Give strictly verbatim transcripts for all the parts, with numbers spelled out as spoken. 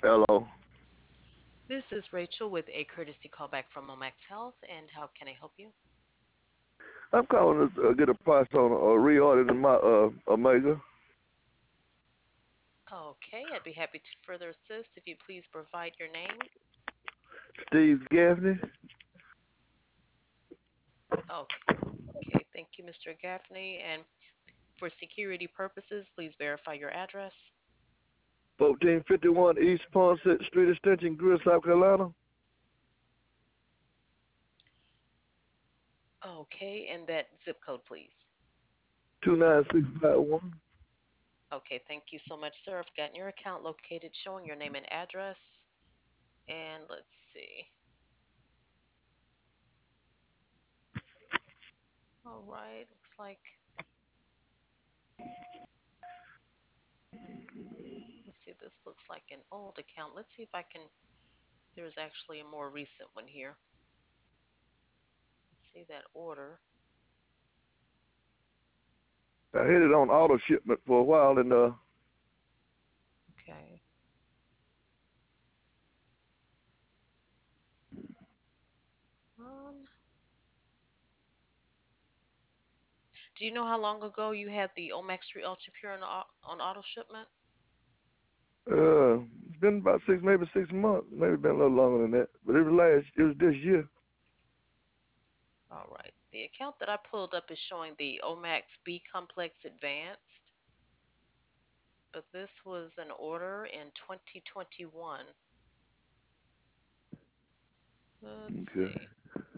Hello. This is Rachel with a courtesy callback from Momax Health, and how can I help you? I'm calling to uh, get a price on uh, reordering my uh, Omega. Okay, I'd be happy to further assist if you please provide your name. Steve Gaffney, Okay, okay, thank you, mister Gaffney. And for security purposes, please verify your address. fourteen fifty-one East Ponset Street Extension, Greer, South Carolina, Okay, and that zip code, please. two nine six five one. Okay, thank you so much, sir. I've gotten your account located showing your name and address. And let's see. All right, looks like, let's see, this looks like an old account. Let's see if I can, there's actually a more recent one here. Let's see that order. I had it on auto shipment for a while, and uh, Okay. Um, do you know how long ago you had the Omax three Ultra Pure on, on auto shipment? uh, it's been about six, maybe six months, maybe been a little longer than that. But it was last, it was this year. All right. The account that I pulled up is showing the Omax B Complex Advanced, but this was an order in twenty twenty-one. Let's Okay. see.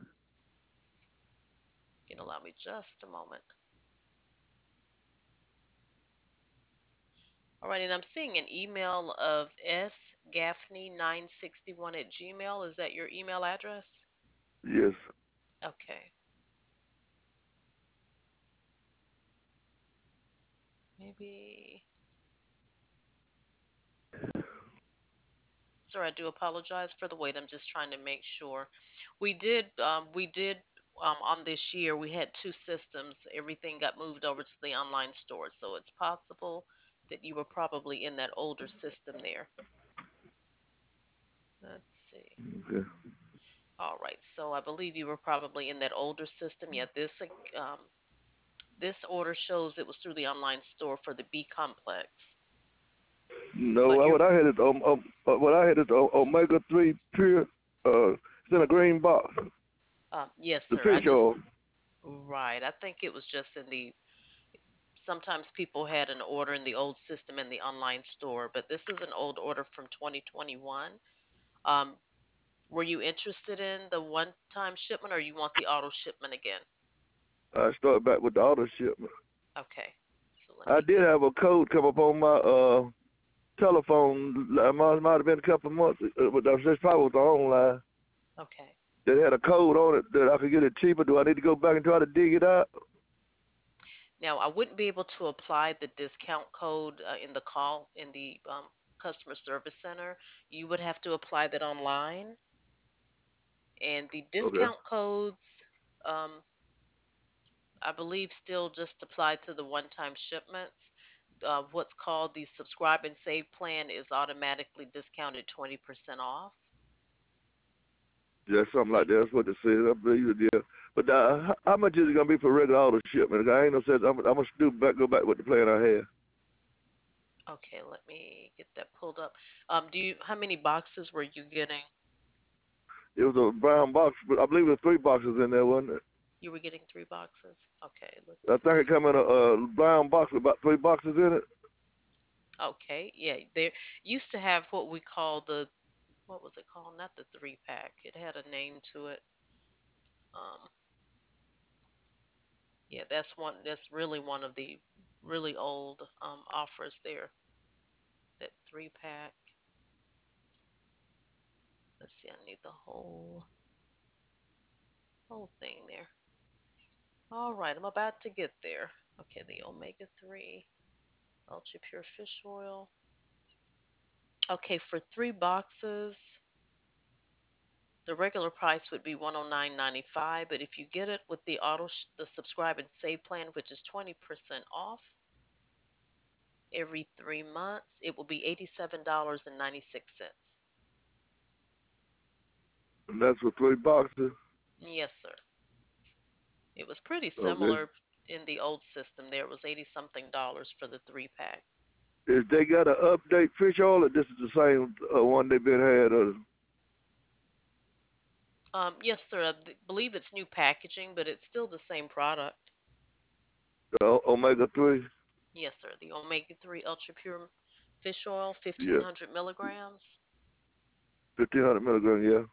You can allow me just a moment. All right, and I'm seeing an email of sgaffney nine sixty-one at Gmail. Is that your email address? Yes. Okay. Maybe. Sir, I do apologize for the wait. I'm just trying to make sure. We did, um, we did, um, on this year, we had two systems. Everything got moved over to the online store. So it's possible that you were probably in that older system there. Let's see. Okay. All right. So I believe you were probably in that older system. Yeah, this, um, this order shows it was through the online store for the B complex. No, But I- you're, what I had is um, um, uh, what I had is o- Omega three pure. Uh, it's in a green box. um, yes, The sir. I fish just, oil. right. I think it was just in the sometimes people had an order in the old system in the online store, but this is an old order from twenty twenty-one. Um, were you interested in the one-time shipment, or you want the auto shipment again? I started back with the auto shipment. Okay, so let I me did get. have a code come up on my uh telephone. It might, might have been a couple of months, uh, but that's just probably was the online. Okay, That had a code on it that I could get it cheaper. Do I need to go back and try to dig it out? now I wouldn't be able to apply the discount code uh, in the call in the um, customer service center. You would have to apply that online, and the Okay. discount codes. Um, I believe still just apply to the one-time shipments. Uh, what's called the subscribe and save plan is automatically discounted twenty percent off. Yeah, something So, like that. That's what it says. I believe it, yeah. But uh, how, how much is it gonna be for regular auto shipment? I ain't no sense. I'm, I'm gonna do back, go back with the plan I had. okay, let me get that pulled up. Um, do you, how many boxes were you getting? It was a brown box, but I believe there was three boxes in there, wasn't it? You were getting three boxes? Okay, I let's think it see. come in a, a brown box with about three boxes in it. Okay, yeah, there used to have what we call the, what was it called? Not the three pack. It had a name to it. Um, yeah, that's one, that's really one of the really old um, offers there. That three pack. Let's see, I need the whole whole thing there. All right, I'm about to get there. Okay, the omega three ultra pure fish oil. Okay, for three boxes, the regular price would be one hundred nine dollars and ninety-five cents, but if you get it with the auto sh- the subscribe and save plan, which is twenty percent off, every three months, it will be eighty-seven dollars and ninety-six cents. And that's for three boxes. Yes, sir. It was pretty Okay. similar in the old system. There was eighty something dollars for the three pack. If they got an update fish oil, or this is the same uh, one they've been had? Uh, Um, yes, sir. I b- believe it's new packaging, but it's still the same product. the omega three. Yes, sir. The omega three ultra pure fish oil, Yeah, fifteen hundred milligrams. fifteen hundred milligram. Yeah.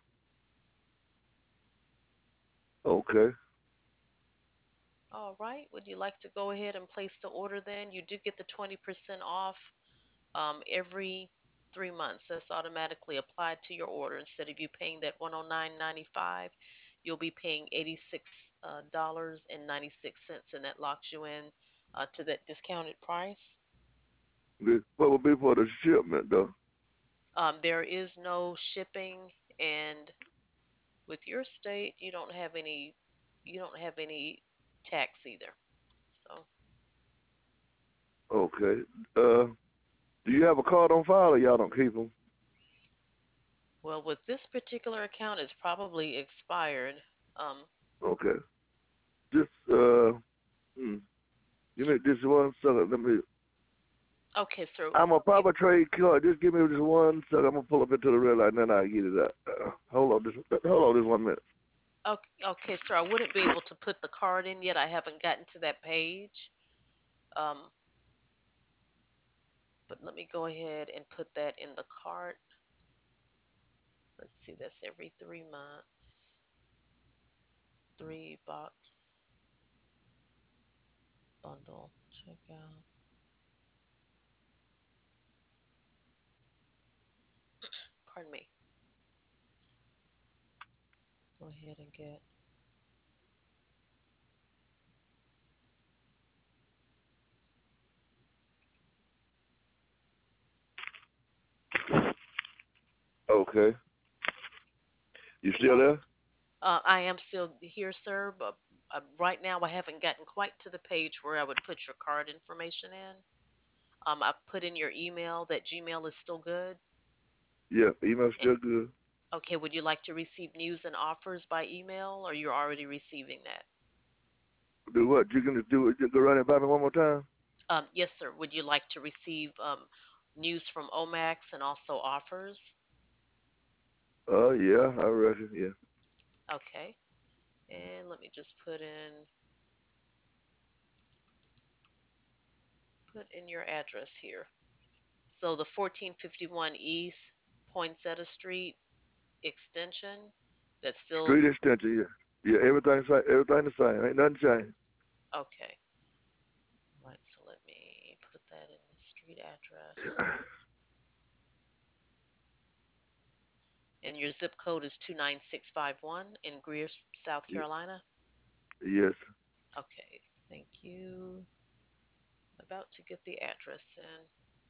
Okay. All right. Would you like to go ahead and place the order then? You do get the twenty percent off um, every three months. That's automatically applied to your order. Instead of you paying that one hundred nine ninety-five, you'll be paying eighty-six dollars and ninety-six cents, and that locks you in uh, to that discounted price. Good. What would be for the shipment though? Um, there is no shipping, and with your state, you don't have any, you don't have any tax either. So, Okay. Uh, do you have a card on file, or y'all don't keep them? well, with this particular account, it's probably expired. Um, Okay. Just uh, hmm. Give me this one second. Let me. okay, so I'm a you, proper trade card. Just give me this one second. I'm gonna pull up into the red light, and then I get it out. Uh, hold on, this. Hold on, this one minute. okay, okay, sir, I wouldn't be able to put the card in yet. I haven't gotten to that page. Um, but let me go ahead and put that in the cart. Let's see, that's every three months. Three box bundle checkout. Pardon me. Go ahead and get. Okay. You still Oh, there? uh, I am still here, sir, but uh, right now I haven't gotten quite to the page where I would put your card information in. Um, I put in your email. That Gmail is still good. Yeah. Email Eh, still good. Okay, would you like to receive news and offers by email, or you're already receiving that? Do what? You can do it. You can run it by me one more time. Um, yes, sir. Would you like to receive um, news from Omax and also offers? Oh uh, yeah, I reckon. Yeah. Okay, and let me just put in put in your address here. So the fourteen fifty-one East Poinsettia Street extension. That's still Street extension. Yeah. Yeah. Everything. Everything the same. Ain't nothing changed. okay. Right. So let me put that in the street address. And your zip code is two nine six five one in Greer, South Carolina. Yes. Okay. Thank you. About to get the address in.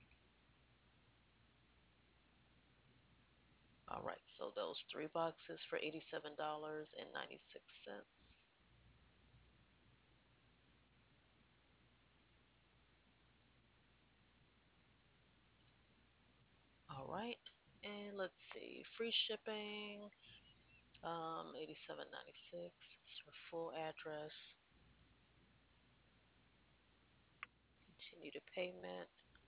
All right. So those three boxes for eighty-seven dollars and ninety-six cents. All right. And let's see. Free shipping. Um, eighty-seven ninety-six. It's your full address. Continue to payment.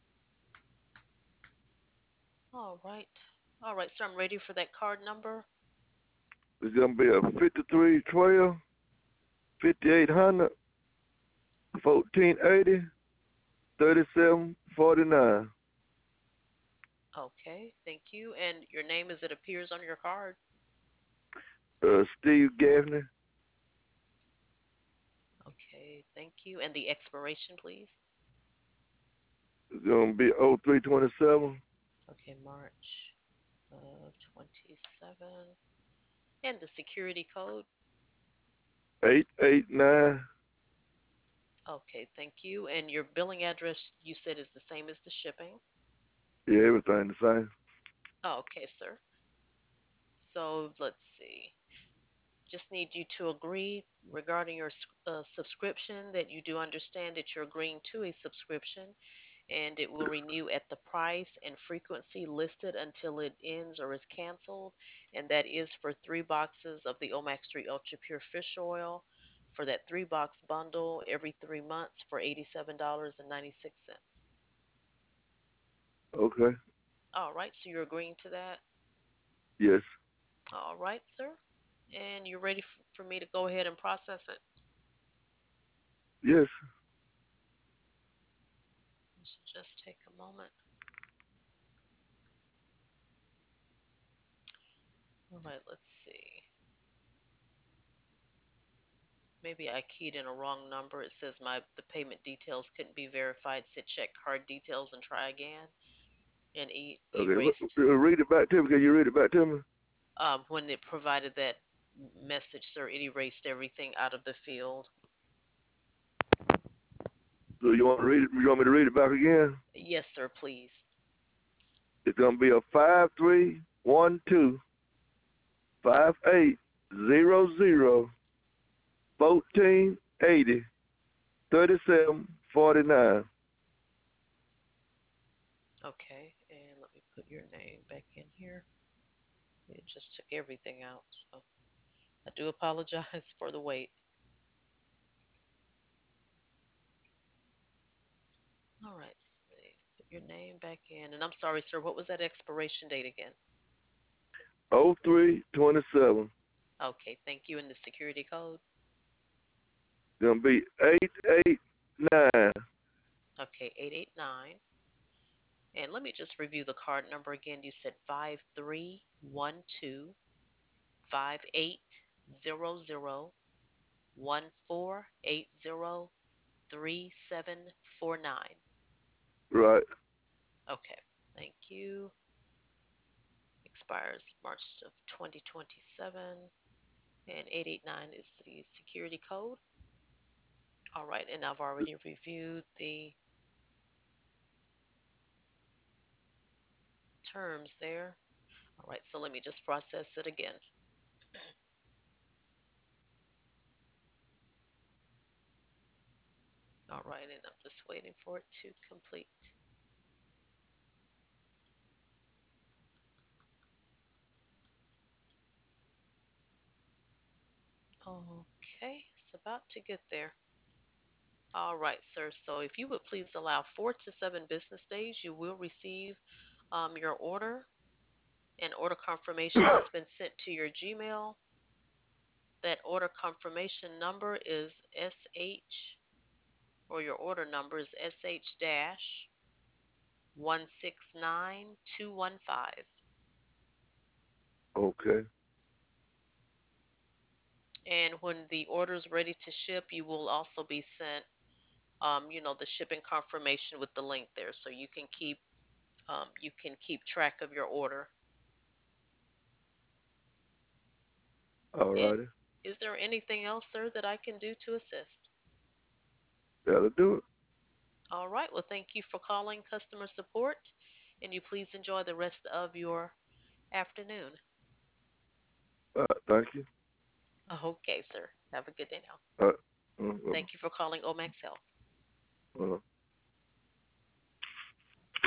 All right. All right, so I'm ready for that card number. It's gonna be a fifty-three twelve, fifty-eight hundred, fourteen eighty, thirty-seven forty-nine. Okay, thank you. And your name as it appears on your card. Uh, Steve Gaffney. Okay, thank you. And the expiration, please. It's gonna be oh three twenty-seven. Okay, March of twenty-seven. And the security code. eight eight nine. Okay, thank you. And your billing address, you said, is the same as the shipping. Yeah, everything the same. Oh, okay, sir. So let's see. Just need you to agree regarding your uh, subscription that you do understand that you're agreeing to a subscription. and it will renew at the price and frequency listed until it ends or is canceled. And that is for three boxes of the Omax three Ultra Pure Fish Oil for that three box bundle every three months for eighty-seven dollars and ninety-six cents. Okay. All right, so you're agreeing to that? Yes. All right, sir. And you're ready f- for me to go ahead and process it? Yes. This should just take a moment. All right, let's see. Maybe I keyed in a wrong number. It says my the payment details couldn't be verified. Said check card details and try again, and e- Okay. erased. Read it back to me. Can you read it back to me? Um, when it provided that message, sir, it erased everything out of the field. So you want to read it? You want me to read it back again? Yes, sir, please. It's gonna be a five three one two five eight zero zero fourteen eighty thirty seven forty nine. Okay, and let me put your name back in here. It just took everything out, so I do apologize for the wait. All right, so put your name back in, and I'm sorry, sir. What was that expiration date again? Oh three twenty seven. Okay, thank you. And the security code? Gonna be eight eight nine. Okay, eight eight nine. And let me just review the card number again. You said five three one two five eight zero zero one four eight zero three seven four nine. Right. Okay, thank you. Expires March of twenty twenty-seven. And eight eight nine is the security code. All right, and I've already reviewed the terms there. All right, so let me just process it again. All right, and I'm just waiting for it to complete. Okay, it's about to get there. All right, sir. So if you would please allow four to seven business days, you will receive um, your order. An order confirmation has been sent to your Gmail. That order confirmation number is S H, or your order number is S H dash one six nine two one five. Okay. And when the order is ready to ship, you will also be sent, um, you know, the shipping confirmation with the link there, so you can keep, um, you can keep track of your order. All And righty. is there anything else, sir, that I can do to assist? That'll do it. All right. Well, thank you for calling customer support, and you please enjoy the rest of your afternoon. All right. Thank you. Okay, sir. Have a good day now. All right. Uh, Thank you for calling Omax Health. uh, uh.